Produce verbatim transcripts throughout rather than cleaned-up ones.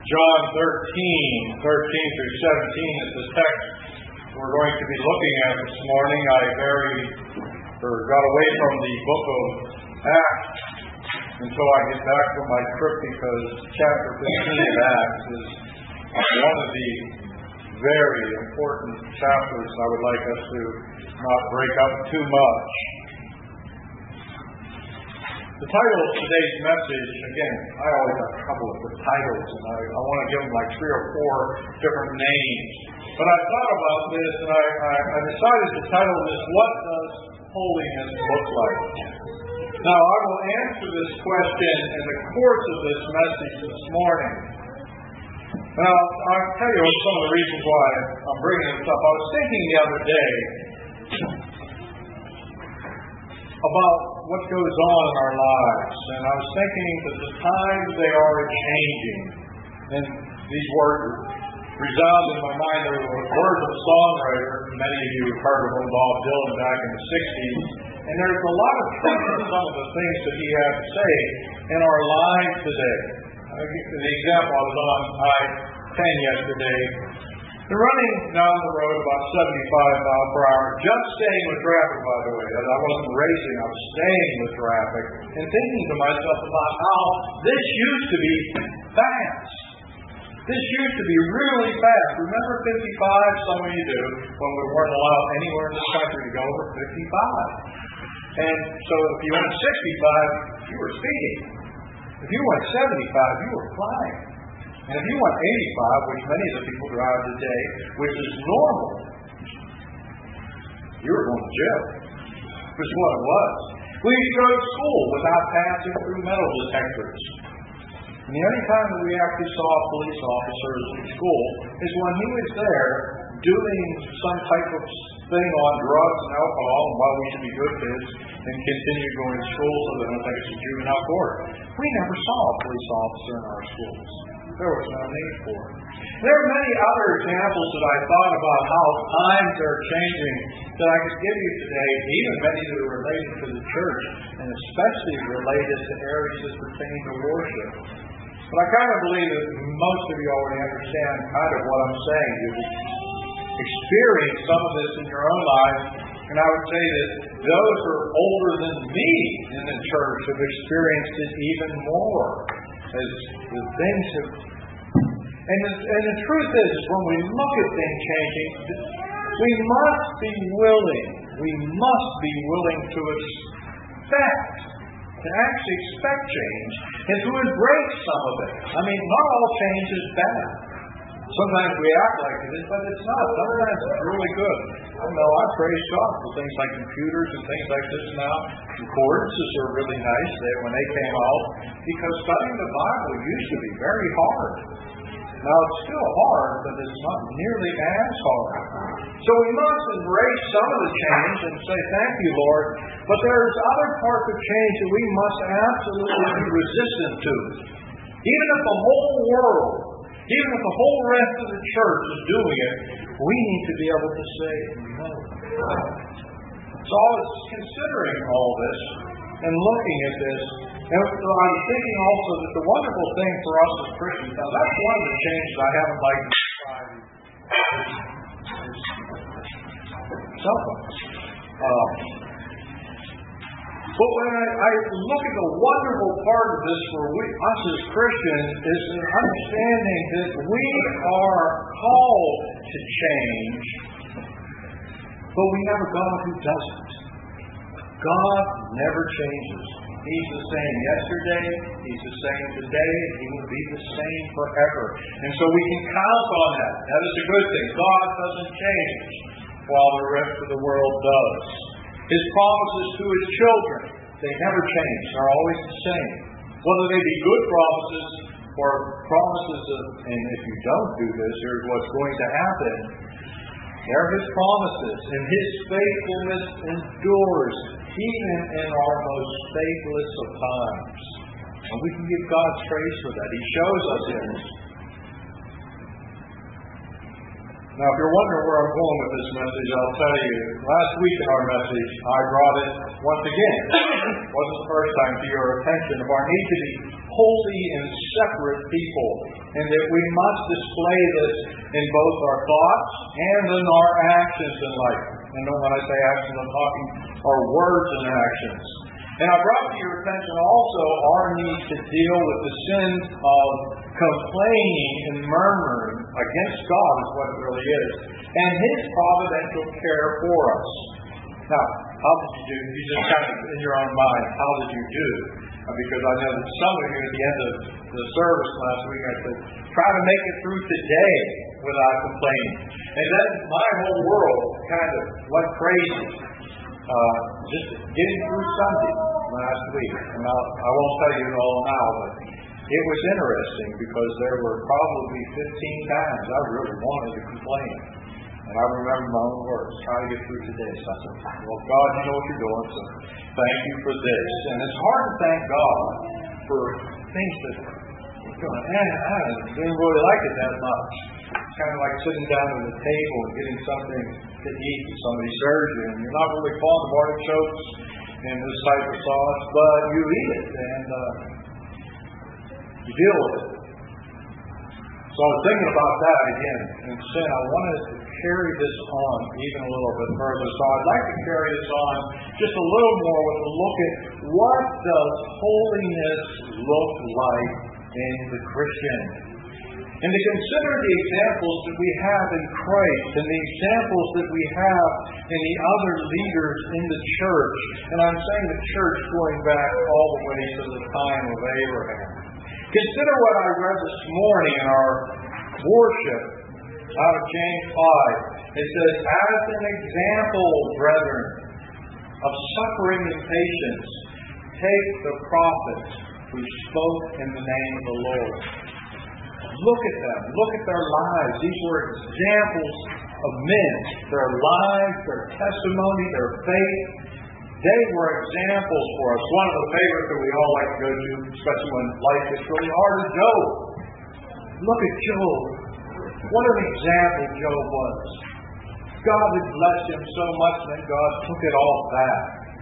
John thirteen, thirteen through seventeen is the text we're going to be looking at this morning. I very, or got away from the book of Acts until I get back from my trip, because chapter fifteen of Acts is one of the very important chapters I would like us to not break up too much. The title of today's message, again, I always have trouble with the titles, and I, I want to give them like three or four different names. But I thought about this, and I, I, I decided to title this, What Does Holiness Look Like? Now, I will answer this question in the course of this message this morning. Now, I'll tell you some of the reasons why I'm bringing this up. I was thinking the other day about what goes on in our lives, and I was thinking that the times they are changing, and these words resound in my mind. There were words of a songwriter, many of you have heard of him, Bob Dylan, back in the sixties, and there's a lot of truth in some of the things that he had to say in our lives today. I'll give you the example. I was on I ten yesterday, and running down the road about seventy-five miles per hour, just staying with traffic, by the way. I wasn't racing, I was staying with traffic, and thinking to myself about how this used to be fast. This used to be really fast. Remember fifty-five? Some of you do, when we weren't allowed anywhere in this country to go over fifty-five. And so if you went sixty-five, you were speeding. If you went seventy-five, you were flying. And if you went eighty-five, which many of the people drive today, which is normal, you were going to jail. Which is what it was. We used to go to school without passing through metal detectors. And the only time that we actually saw police officers in school is when he was there doing some type of thing on drugs and alcohol, and why we should be good kids and continue going to school so they don't take us to juvenile court. We never saw a police officer in our schools. There was no need for it. There are many other examples that I thought about how times are changing that I could give you today, even many that are related to the church, and especially related to areas that pertain to worship. But I kind of believe that most of you already understand kind of what I'm saying. You've experienced some of this in your own lives, and I would say that those who are older than me in the church have experienced it even more, as the things have. And the, and the truth is, is, when we look at things changing, we must be willing, we must be willing to expect, to actually expect change, and to embrace some of it. I mean, not all change is bad. Sometimes we act like it is, but it's not. Sometimes it's really good. I know I praise God for things like computers and things like this now. Concordances are really nice when they came out, because studying the Bible used to be very hard. Now it's still hard, but it's not nearly as hard. So we must embrace some of the change and say, thank you, Lord. But there's other parts of change that we must absolutely be resistant to. Even if the whole world, even if the whole rest of the church is doing it, we need to be able to say no. So I was considering all this and looking at this, and so I was thinking also that the wonderful thing for us as Christians, now that's one of the changes I haven't liked in society, is cell phones. Um, But when I, I look at the wonderful part of this for we, us as Christians, is an understanding that we are called to change, but we have a God who doesn't. God never changes. He's the same yesterday, He's the same today, and He will be the same forever. And so we can count on that. That is a good thing. God doesn't change, while the rest of the world does. His promises to His children, they never change. They're always the same. Whether they be good promises or promises of, and if you don't do this, here's what's going to happen. They're His promises, and His faithfulness endures, even in our most faithless of times. And we can give God praise for that. He shows us this. Now, if you're wondering where I'm going with this message, I'll tell you, last week in our message, I brought it once again. It wasn't the first time, to your attention, of our need to be holy and separate people, and that we must display this in both our thoughts and in our actions in life. And when I say actions, I'm talking our words and actions. And I brought to your attention also our need to deal with the sin of complaining and murmuring against God, is what it really is, and His providential care for us. Now, how did you do? You just kind of, in your own mind, how did you do? Because I know that some of you at the end of the service last week, I said, try to make it through today without complaining. And then my whole world kind of went crazy. Uh, just getting through Sunday last week. And I'll, I won't tell you it all now, but it was interesting because there were probably fifteen times I really wanted to complain. And I remember my own words, try to get through today. So I said, well, God, you know what you're doing, so thank you for this. And it's hard to thank God for things that you're going, eh, I didn't really like it that much. It's kind of like sitting down at the table and getting something to eat and somebody serves you, and you're not really fond of artichokes and this type of sauce, but you eat it, and uh, you deal with it. So I was thinking about that again, and saying I wanted to carry this on even a little bit further. So I'd like to carry this on just a little more with a look at what does holiness look like in the Christian. And to consider the examples that we have in Christ and the examples that we have in the other leaders in the church. And I'm saying the church going back all the way to the time of Abraham. Consider what I read this morning in our worship out of James five. It says, as an example, brethren, of suffering and patience, take the prophets who spoke in the name of the Lord. Look at them. Look at their lives. These were examples of men. Their lives, their testimony, their faith. They were examples for us. One of the favorites that we all like to go to, especially when life gets really hard, is Job. Look at Job. What an example Job was. God had blessed him so much that God took it all back.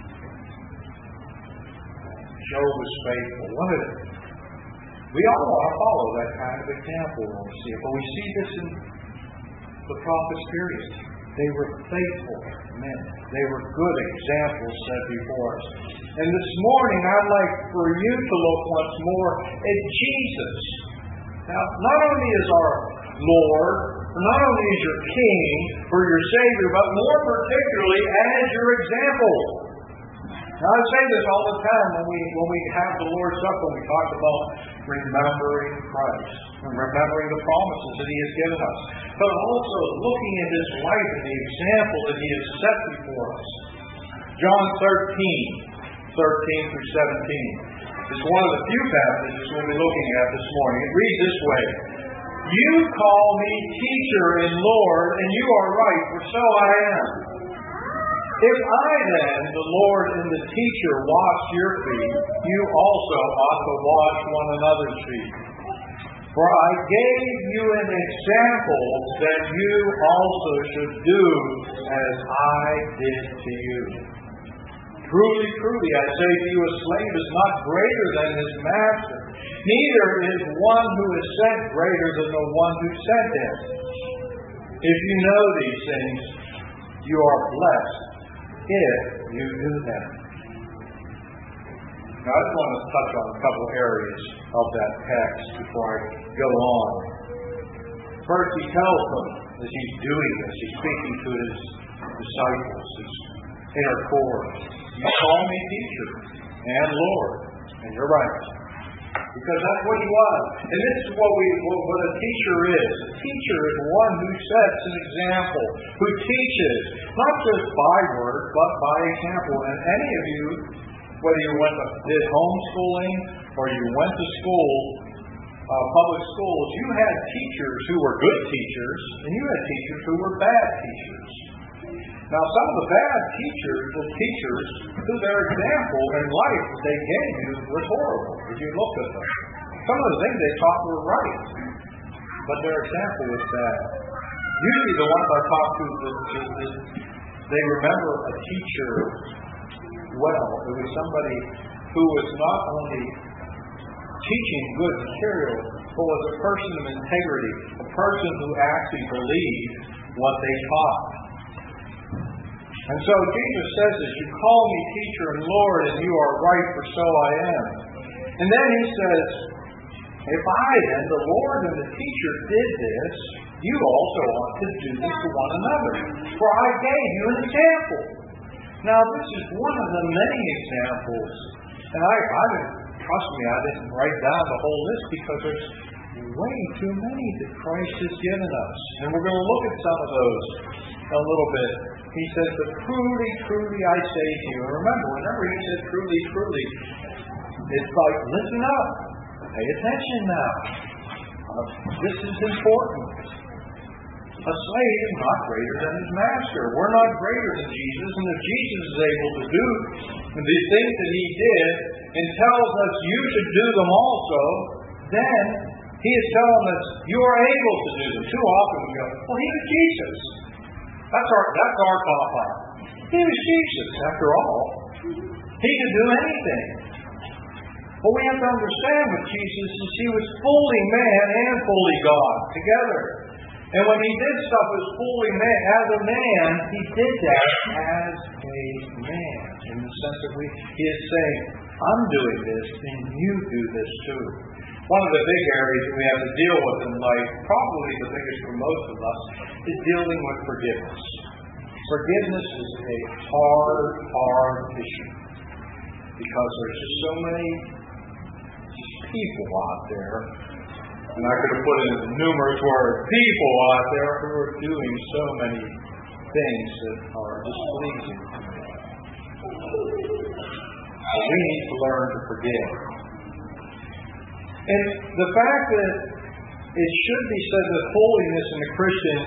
Job was faithful. What a We all want to follow that kind of example when we see it. But we see this in the prophet's period. They were faithful men. They were good examples set before us. And this morning, I'd like for you to look once more at Jesus. Now, not only as our Lord, not only as your King or your Savior, but more particularly as your example. Now, I say this all the time when we when we have the Lord's Supper, we talk about remembering Christ and remembering the promises that He has given us, but also looking at His life and the example that He has set before us. John thirteen, thirteen through seventeen is one of the few passages we'll be looking at this morning. It reads this way: You call me teacher and Lord, and you are right, for so I am. If I then, the Lord and the teacher, wash your feet, you also ought to wash one another's feet. For I gave you an example that you also should do as I did to you. Truly, truly, I say to you, a slave is not greater than his master. Neither is one who is sent greater than the one who sent him. If you know these things, you are blessed if you do them. Now, I just want to touch on a couple areas of that text before I go on. First, he tells them as he's doing this, he's speaking to his disciples, his inner core. You call me teacher and Lord, and you're right. Because that's what he was. And this is what we what, what a teacher is. A teacher is one who sets an example, who teaches, not just by word, but by example. And any of you, whether you went to, did homeschooling or you went to school, uh, public schools, you had teachers who were good teachers, and you had teachers who were bad teachers. Now, some of the bad teachers were teachers who their example in life that they gave you was horrible if you looked at them. Some of the things they taught were right, but their example was bad. usually the ones I talk to, the, the, the, they remember a teacher well. It was somebody who was not only teaching good material, but was a person of integrity, a person who actually believed what they taught. And so Jesus says this, you call me teacher and Lord, and you are right, for so I am. And then he says, if I then, the Lord and the teacher, did this, you also ought to do this to one another. For I gave you an example. Now this is one of the many examples. And I, I didn't, trust me, I didn't write down the whole list because there's way too many that Christ has given us. And we're going to look at some of those a little bit. He says, but truly, truly I say to you. And remember, whenever he said truly, truly, it's like, listen up. Pay attention now. Uh, this is important. A slave is not greater than his master. We're not greater than Jesus. And if Jesus is able to do the things that he did and tells us you should do them also, then he is telling us you are able to do them. Too often we go, well, he was Jesus. That's our, that's our cop-out. He was Jesus, after all. He could do anything. But we have to understand with Jesus is he was fully man and fully God together. And when he did stuff as fully man, as a man, he did that as a man. In the sense that we, he is saying, I'm doing this and you do this too. One of the big areas that we have to deal with in life, probably the biggest for most of us, is dealing with forgiveness. Forgiveness is a hard, hard issue. Because there's just so many people out there, and I could have put in numerous words, people out there who are doing so many things that are displeasing to me. So we need to learn to forgive. And the fact that it should be said that holiness in a Christian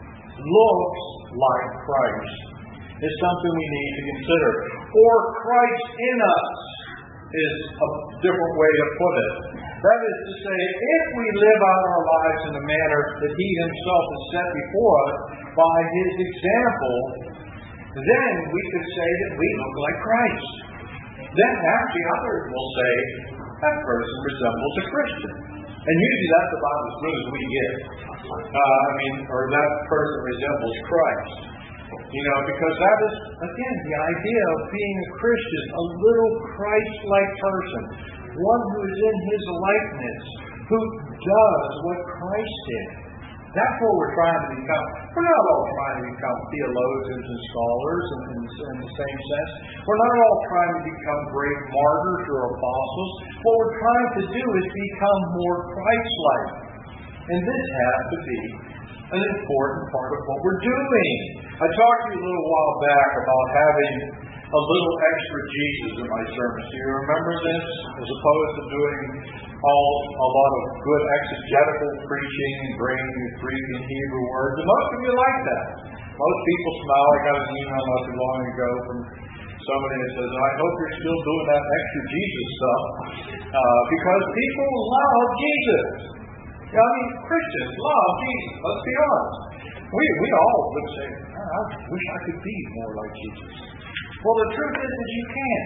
looks like Christ is something we need to consider. Or Christ in us is a different way to put it. That is to say, if we live out our lives in a manner that he himself has set before us by his example, then we could say that we look like Christ. Then actually others will say, that person resembles a Christian. And usually that's about as good as we get. Uh, I mean, or that person resembles Christ. You know, because that is, again, the idea of being a Christian, a little Christ-like person, one who is in his likeness, who does what Christ did. That's what we're trying to become. We're not all trying to become theologians and scholars in, in, in the same sense. We're not all trying to become great martyrs or apostles. What we're trying to do is become more Christ-like. And this has to be an important part of what we're doing. I talked to you a little while back about having a little extra Jesus in my sermons. Do you remember this? As opposed to doing all a lot of good exegetical preaching and bringing you Greek and Hebrew words. And most of you like that. Most people smile. I got an email not too long ago from somebody that says, I hope you're still doing that extra Jesus stuff. Uh, because people love Jesus. I mean, Christians love Jesus. Let's be honest. We we all would say, I wish I could be more like Jesus. Well, the truth is that you can.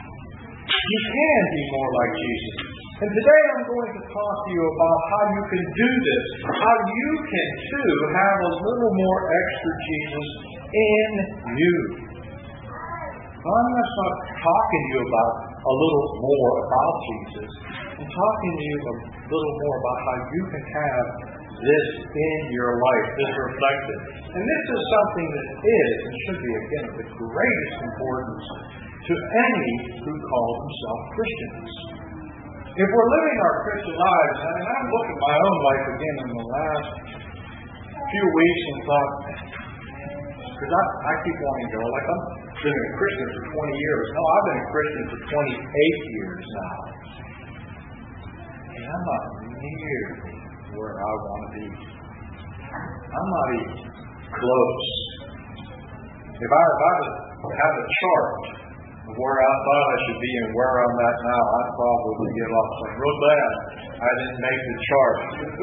You can be more like Jesus. And today I'm going to talk to you about how you can do this. How you can, too, have a little more extra Jesus in you. Well, I'm not talking to you about a little more about Jesus. I'm talking to you a little more about how you can have this in your life, this reflected. And this is something that is and should be, again, of the greatest importance to any who call themselves Christians. If we're living our Christian lives, and I've looked at my own life again in the last few weeks and thought, because I, I keep wanting to go, like I've been a Christian for twenty years. No, I've been a Christian for twenty-eight years now. And I'm not nearly where I want to be. I'm not even close. If I, if I had a chart Where I thought I should be and where I'm at now, I'd probably get lost. I'm real glad I didn't make the chart.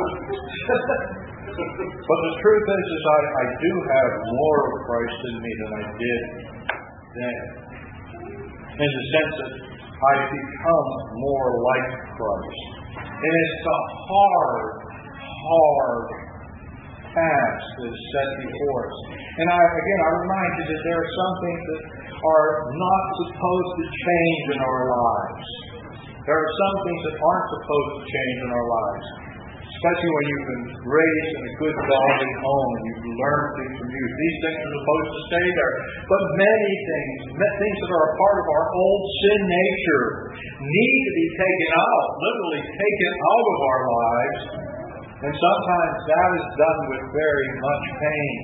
But the truth is, is I, I do have more of Christ in me than I did then. In the sense that I've become more like Christ. And it's a hard, hard task that is set before us. And I, again, I remind you that there are some things that are not supposed to change in our lives. There are some things that aren't supposed to change in our lives. Especially when you've been raised in a good, godly home and you've learned things from youth. These things are supposed to stay there. But many things, things that are a part of our old sin nature, need to be taken out, literally taken out of our lives. And sometimes that is done with very much pain.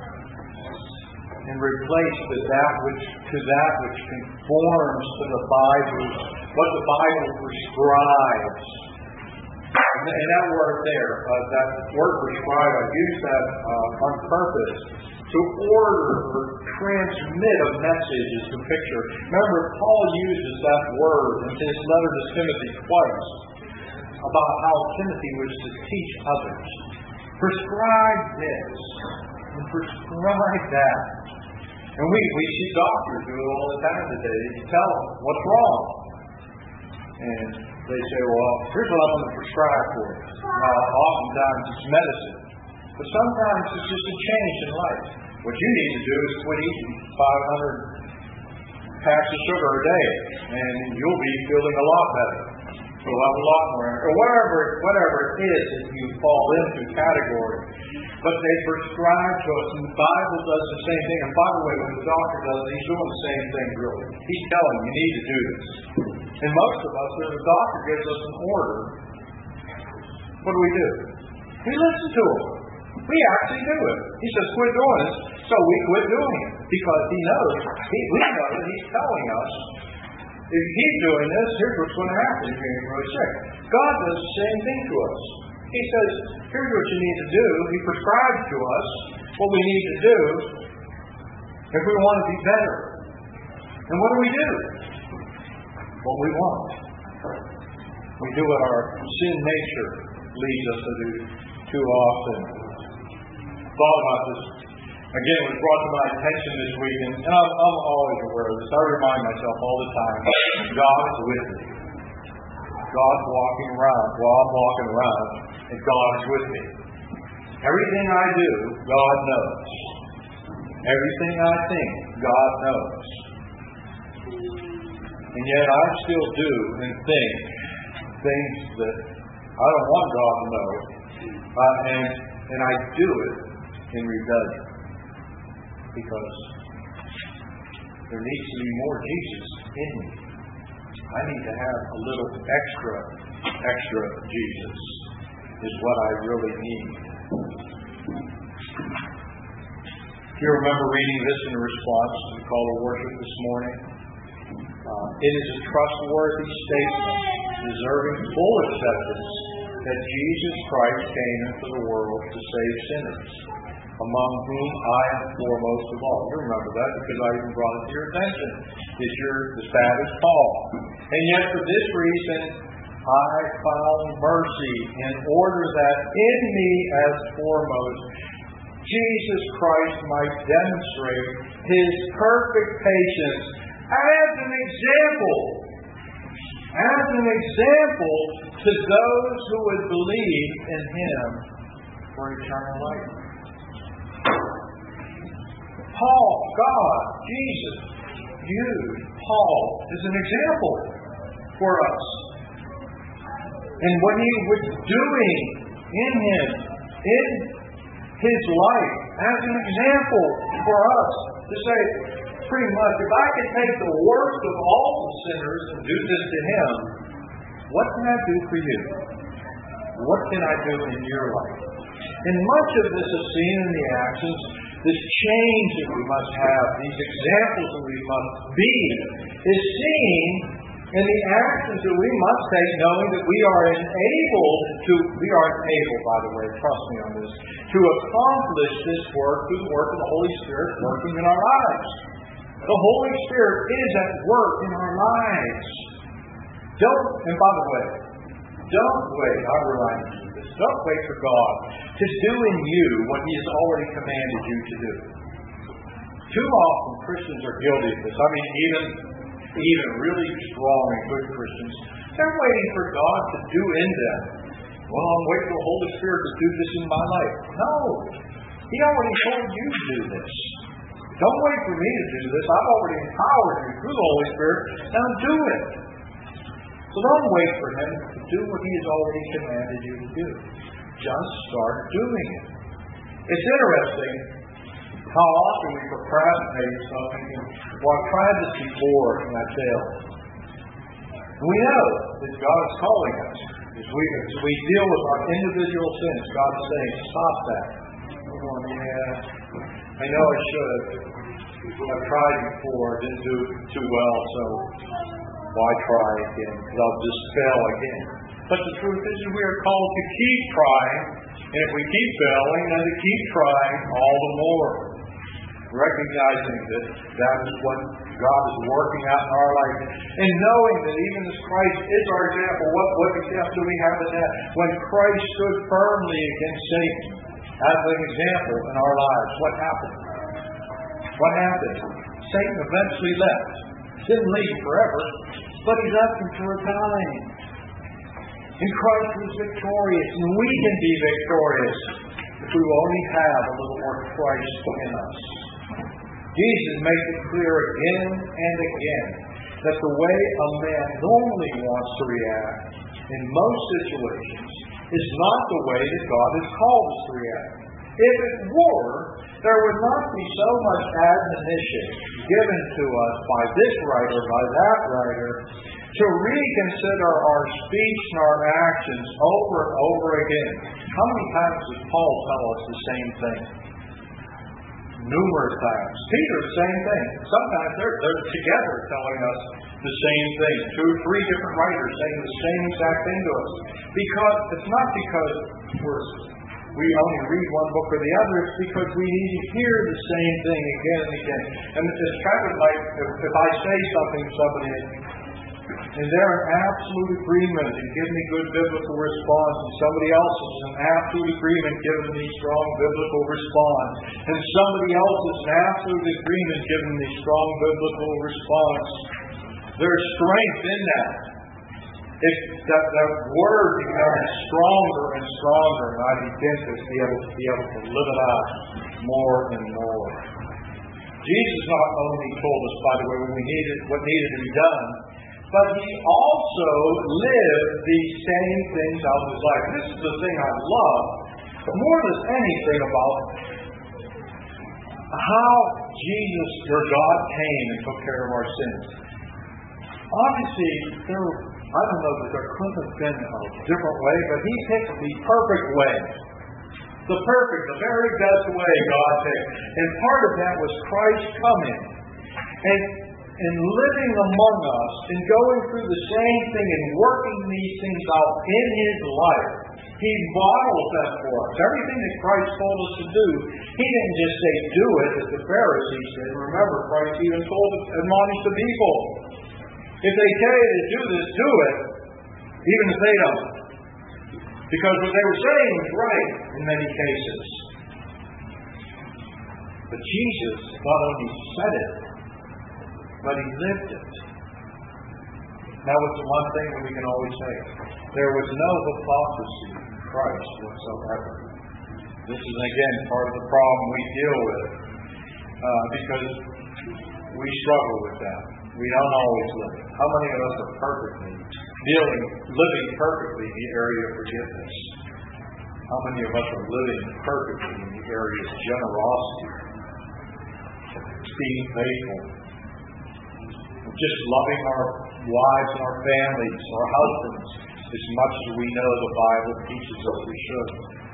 And replaced with that which to that which conforms to the Bible, what the Bible prescribes. And that word there, uh, that word prescribe, I use that uh, on purpose to order or transmit a message is the picture. Remember, Paul uses that word in his letter to Timothy twice about how Timothy was to teach others. Prescribe this and prescribe that. And we, we see doctors do it all the time today. You tell them what's wrong. And they say, well, here's what I'm going to prescribe for you. Now, oftentimes it's medicine. But sometimes it's just a change in life. What you need to do is quit eating five hundred packs of sugar a day. And you'll be feeling a lot better. You'll have a lot more. Or whatever, whatever it is that you fall into category. But they prescribe to us, and the Bible does the same thing. And by the way, when the doctor does it, he's doing the same thing, really. He's telling you, you need to do this. And most of us, when the doctor gives us an order, what do we do? We listen to him. We actually do it. He says, quit doing it, so we quit doing it. Because he knows, he, we know that he's telling us, if you keep doing this, here's what's going to happen if you're really sick. God does the same thing to us. He says, here's what you need to do. He prescribes to us what we need to do if we want to be better. And what do we do? What we want. We do what our sin nature leads us to do too often. I thought about this. Again, it was brought to my attention this week, and, and I'm, I'm always aware of this. I remind myself all the time, God is with me. God's walking around while I'm walking around, and God is with me. Everything I do, God knows. Everything I think, God knows. And yet I still do and think things that I don't want God to know. Uh, and, and I do it in rebellion. Because there needs to be more Jesus in me. I need to have a little extra, extra Jesus is what I really need. If you remember reading this in response to the call to worship this morning, uh, it is a trustworthy statement deserving full acceptance that Jesus Christ came into the world to save sinners, among whom I am foremost of all. You remember that because I even brought it to your attention. That you're as bad as Paul. And yet for this reason, I found mercy in order that in me as foremost, Jesus Christ might demonstrate His perfect patience as an example. As an example to those who would believe in Him for eternal life. Paul, God, Jesus, used Paul as an example for us. And what he was doing in him, in his life, as an example for us to say, pretty much, if I can take the worst of all the sinners and do this to him, what can I do for you? What can I do in your life? And much of this is seen in the actions. This change that we must have, these examples that we must be, is seen in the actions that we must take, knowing that we are enabled to, we are able, by the way, trust me on this, to accomplish this work through the work of the Holy Spirit working in our lives. The Holy Spirit is at work in our lives. Don't, and by the way, don't wait, I remind you of this, don't wait for God to do in you what He has already commanded you to do. Too often Christians are guilty of this. I mean, even, even really strong and good Christians, they're waiting for God to do in them. Well, I'm waiting for the Holy Spirit to do this in my life. No. He already told you to do this. Don't wait for me to do this. I've already empowered you through the Holy Spirit. Now do it. So don't wait for Him to do what He has already commanded you to do. Just start doing it. It's interesting how often we procrastinate something. Well, I've tried this before and I failed. We know that God is calling us. As we, as we deal with our individual sins, God is saying, stop that. Oh, yeah, I know I should. I've tried before, didn't do too well, so why try again? Because I'll just fail again. But the truth is we are called to keep trying, and if we keep failing, then to keep trying all the more. Recognizing that that is what God is working out in our life. And knowing that even as Christ is our example, what, what example do we have in that? When Christ stood firmly against Satan as an example in our lives, what happened? What happened? Satan eventually left. Didn't leave forever, but he left him for a time. And Christ was victorious, and we can be victorious if we will only have a little more Christ in us. Jesus makes it clear again and again that the way a man normally wants to react in most situations is not the way that God has called us to react. If it were, there would not be so much admonition given to us by this writer, by that writer, to reconsider our speech and our actions over and over again. How many times does Paul tell us the same thing? Numerous times. Peter, the same thing. Sometimes they're, they're together telling us the same thing. Two or three different writers saying the same exact thing to us. Because it's not because we're, we only read one book or the other. It's because we need to hear the same thing again and again. And it's kind of like if, if I say something to somebody and they're in absolute agreement and give me good biblical response, and somebody else is in absolute agreement giving me strong biblical response, and somebody else is in absolute agreement giving me strong biblical response, there's strength in that. If that, that word becomes stronger and stronger, and I begin to be able to be able to live it out more and more. Jesus not only told us, by the way, what we needed, what needed to be done, but He also lived these same things out of His life. This is the thing I love more than anything about how Jesus or God came and took care of our sins. Obviously, there, I don't know that there couldn't have been a different way, but He picked the perfect way. The perfect, the very best way God picked. And part of that was Christ coming and and living among us and going through the same thing and working these things out in His life. He models that for us. Everything that Christ told us to do, He didn't just say do it as the Pharisees did. Remember, Christ even told us, admonished the people. If they tell you to do this, do it, even if they don't. Because what they were saying was right in many cases. But Jesus not only said it, but He lived it. Now, what's the one thing that we can always say? There was no hypocrisy in Christ whatsoever. This is, again, part of the problem we deal with uh, because we struggle with that. We don't always live it. How many of us are perfectly dealing, living perfectly in the area of forgiveness? How many of us are living perfectly in the area of generosity, being faithful, just loving our wives and our families, our husbands, as much as we know the Bible teaches us we should.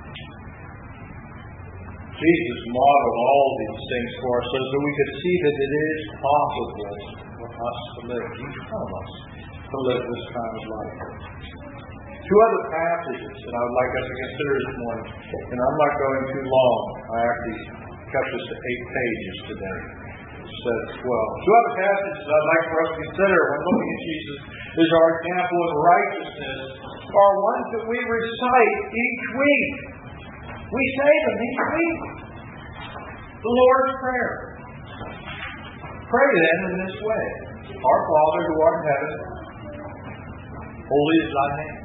Jesus modeled all these things for us so that we could see that it is possible for us to live, each one of us, to live this kind of life. Two other passages that I would like us to consider this morning, and I'm not going too long. I actually kept us to eight pages today. says as well. Two other passages I'd like for us to consider when looking at Jesus as our example of righteousness are ones that we recite each week. We say them each week. The Lord's Prayer. Pray then in this way. Our Father who art in heaven, holy is thy name.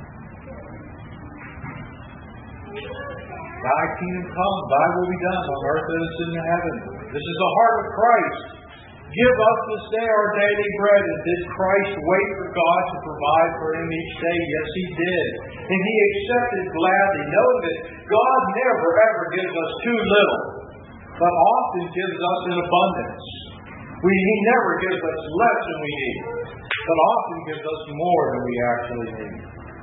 Thy kingdom come, thy will be done on earth as it is in heaven. This is the heart of Christ. Give us this day our daily bread. And did Christ wait for God to provide for him each day? Yes, he did. And he accepted gladly, knowing that God never ever gives us too little, but often gives us in abundance. We, he never gives us less than we need, but often gives us more than we actually need.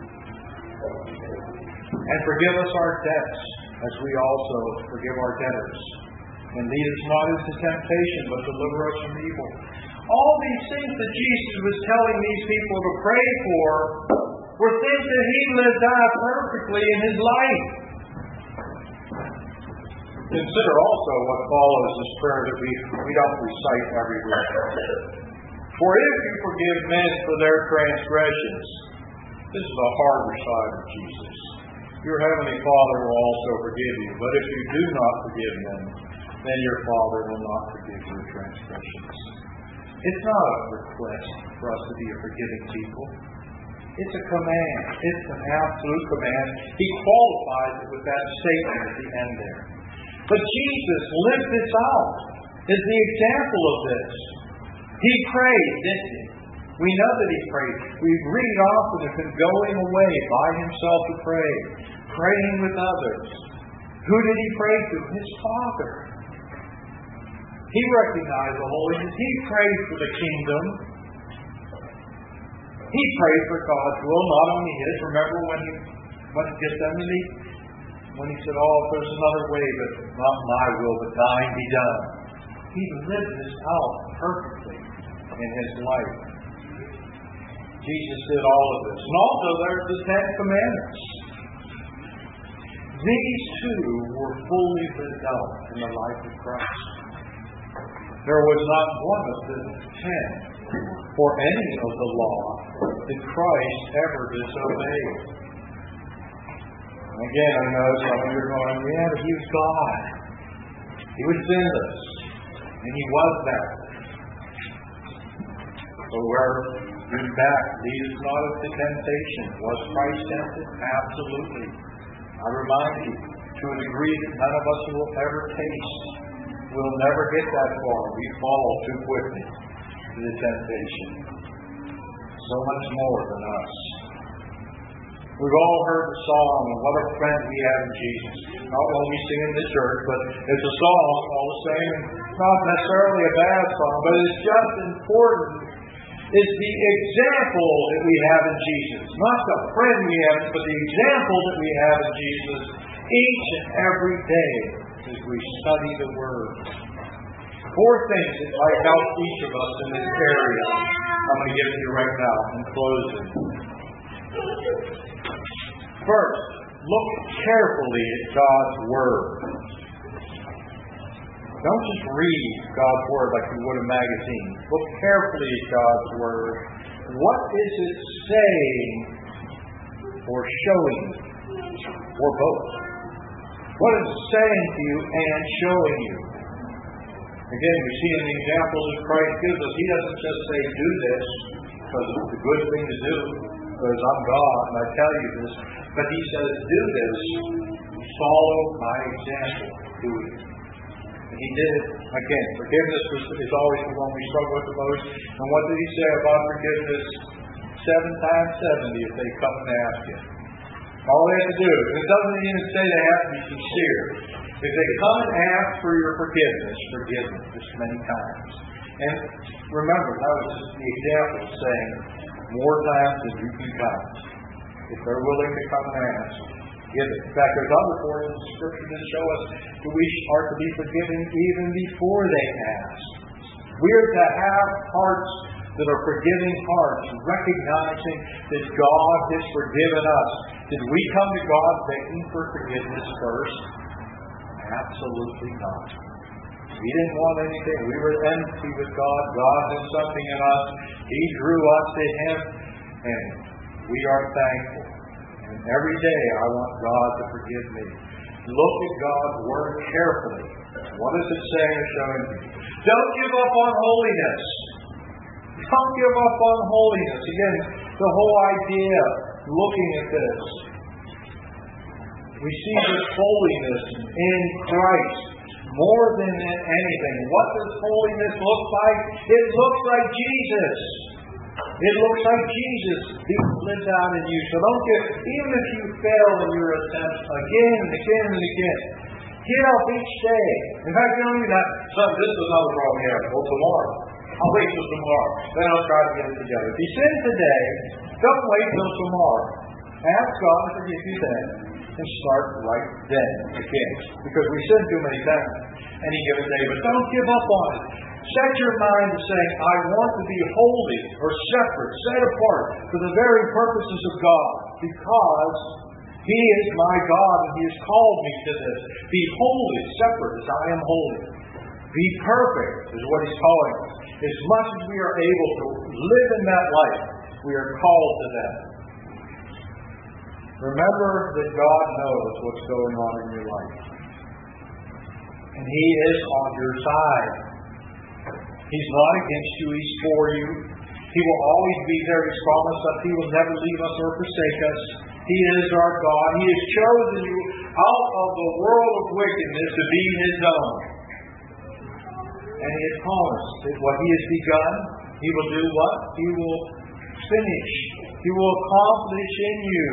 And forgive us our debts, as we also forgive our debtors. And lead us not into temptation, but deliver us from evil. All these things that Jesus was telling these people to pray for were things that he lived out perfectly in his life. Consider also what follows this prayer that we, we don't recite every week. For if you forgive men for their transgressions, this is the harder side of Jesus. Your heavenly Father will also forgive you. But if you do not forgive them, then your Father will not forgive your transgressions. It's not a request for us to be a forgiving people. It's a command. It's an absolute command. He qualifies it with that statement at the end there. But Jesus lived this out as the example of this. He prayed, didn't he? We know that he prayed. We read often of him going away by himself to pray, praying with others. Who did he pray to? His Father. He recognized the holiness. He prayed for the kingdom. He prayed for God's will, not only his. Remember when he went to Gethsemane? When he said, oh, if there's another way, but not my will, but thine be done. He lived this out perfectly in his life. Jesus did all of this. And also there's the Ten Commandments. These two were fully lived out in the life of Christ. There was not one of the ten or any of the law that Christ ever disobeyed. Again, I know some of you are going, yeah, but he was God. He was sinless. And he was that. So we're getting back. Lead us not into temptation. Was Christ tempted? Absolutely. I remind you, to a degree that none of us will ever taste. We'll never get that far. We fall too quickly to the temptation. So much more than us. We've all heard the song, and what a friend we have in Jesus. Not what we sing in the church, but it's a song all the same. Not necessarily a bad song, but it's just important. It's the example that we have in Jesus. Not the friend we have, but the example that we have in Jesus each and every day as we study the Word. Four things that might help each of us in this area. I'm going to give it to you right now in closing. First, look carefully at God's Word. Don't just read God's Word like you would a magazine. Look carefully at God's Word. What is it saying or showing you? Or both? What is it saying to you and showing you? Again, we see in the examples that Christ gives us, he doesn't just say, do this, because it's a good thing to do, because I'm God and I tell you this, but he says, do this, follow my example, do it. And he did it. Again, forgiveness is, is always the one we struggle with the most. And what did he say about forgiveness? Seven times seventy if they come and ask you. All they have to do, and it doesn't even say they have to be sincere. If they come and ask for your forgiveness, forgive them just many times. And remember, that was just the example of saying, more times than you can count. If they're willing to come and ask, give it. In fact, there's other portions of Scripture that show us that we are to be forgiven even before they ask. We are to have hearts that are forgiving hearts, recognizing that God has forgiven us. Did we come to God begging for forgiveness first? Absolutely not. We didn't want anything. We were empty with God. God did something in us. He drew us to Him, and we are thankful. And every day I want God to forgive me. Look at God's Word carefully. What is it saying or showing you? Don't give up on holiness. Don't give up on holiness. Again, the whole idea, looking at this, we see this holiness in Christ more than in anything. What does holiness look like? It looks like Jesus. It looks like Jesus who lives out in you. So don't get, even if you fail in your attempts again and again and again, get up each day. In fact, you don't need that. So this is another problem here. Well, tomorrow. I'll wait till tomorrow. Then I'll try to get it together. If you sin today, don't wait till tomorrow. Ask God to forgive you then and start right then again. Because we sin too many times any given day. But don't give up on it. Set your mind to saying, I want to be holy or separate, set apart for the very purposes of God. Because He is my God and He has called me to this. Be holy, separate as I am holy. Be perfect is what He's calling us. As much as we are able to live in that life, we are called to that. Remember that God knows what's going on in your life. And He is on your side. He's not against you. He's for you. He will always be there. He's promised us He will never leave us or forsake us. He is our God. He has chosen you out of the world of wickedness to be His own. And He has promised that what He has begun, He will do what? He will finish. He will accomplish in you.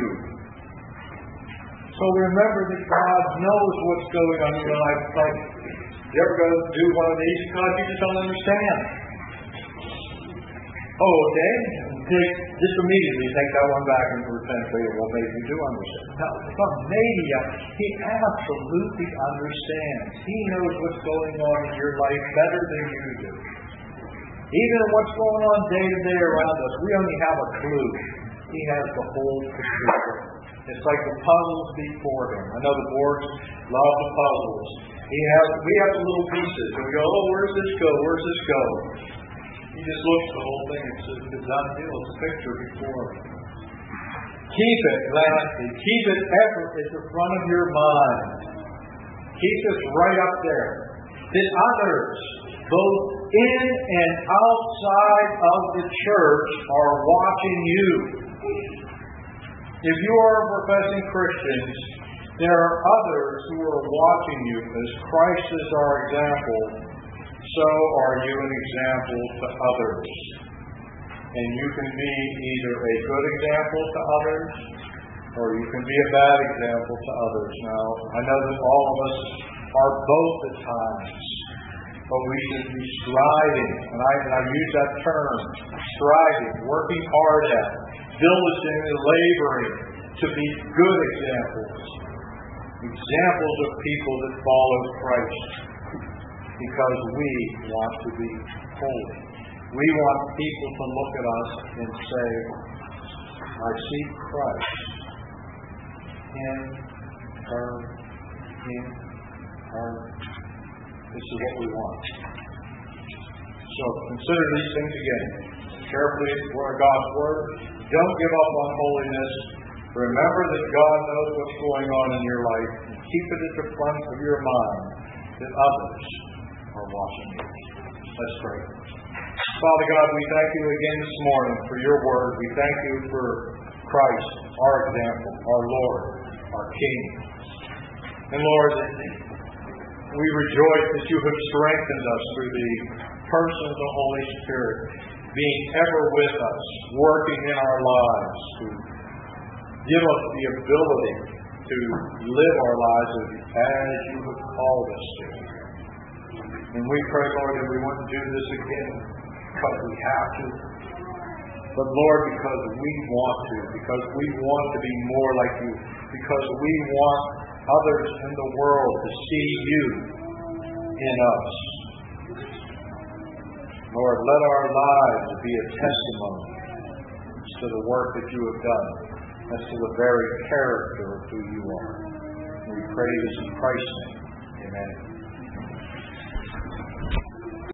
So remember that God knows what's going on in your life. It's like, you ever go do one of these? God, you just don't understand. Oh, okay. Take, just immediately take that one back and repent. Say, well, maybe you do understand. No, it's not maybe. He absolutely understands. He knows what's going on in your life better than you do. Even what's going on day to day around us, we only have a clue. He has the whole picture. It's like the puzzles before Him. I know the boards love the puzzles. He has, we have the little pieces, and we go, oh, where's this go? Where's this go? He just looks at the whole thing and says, it's a done deal. It's a picture before Him. Keep it, lastly. Keep it ever at the front of your mind. Keep this right up there. That others, both in and outside of the church, are watching you. If you are a professing Christian, there are others who are watching you. As Christ is our example, so are you an example to others. And you can be either a good example to others, or you can be a bad example to others. Now, I know that all of us are both at times, but we should be striving, and I, and I use that term, striving, working hard at, diligently laboring to be good examples. Examples of people that follow Christ. Because we want to be holy. We want people to look at us and say, I see Christ in her, in her. This is what we want. So consider these things again. Carefully explore God's Word. Don't give up on holiness. Remember that God knows what's going on in your life. And keep it at the front of your mind that others are watching you. Let's pray. Father God, we thank you again this morning for your word. We thank you for Christ, our example, our Lord, our King. And Lord, we rejoice that you have strengthened us through the person of the Holy Spirit, being ever with us, working in our lives to give us the ability to live our lives as you have called us to. And we pray, Lord, that we wouldn't do this again because we have to. But Lord, because we want to, because we want to be more like you, because we want others in the world to see you in us. Lord, let our lives be a testimony to the work that you have done, as to the very character of who you are. We pray this in Christ's name. Amen.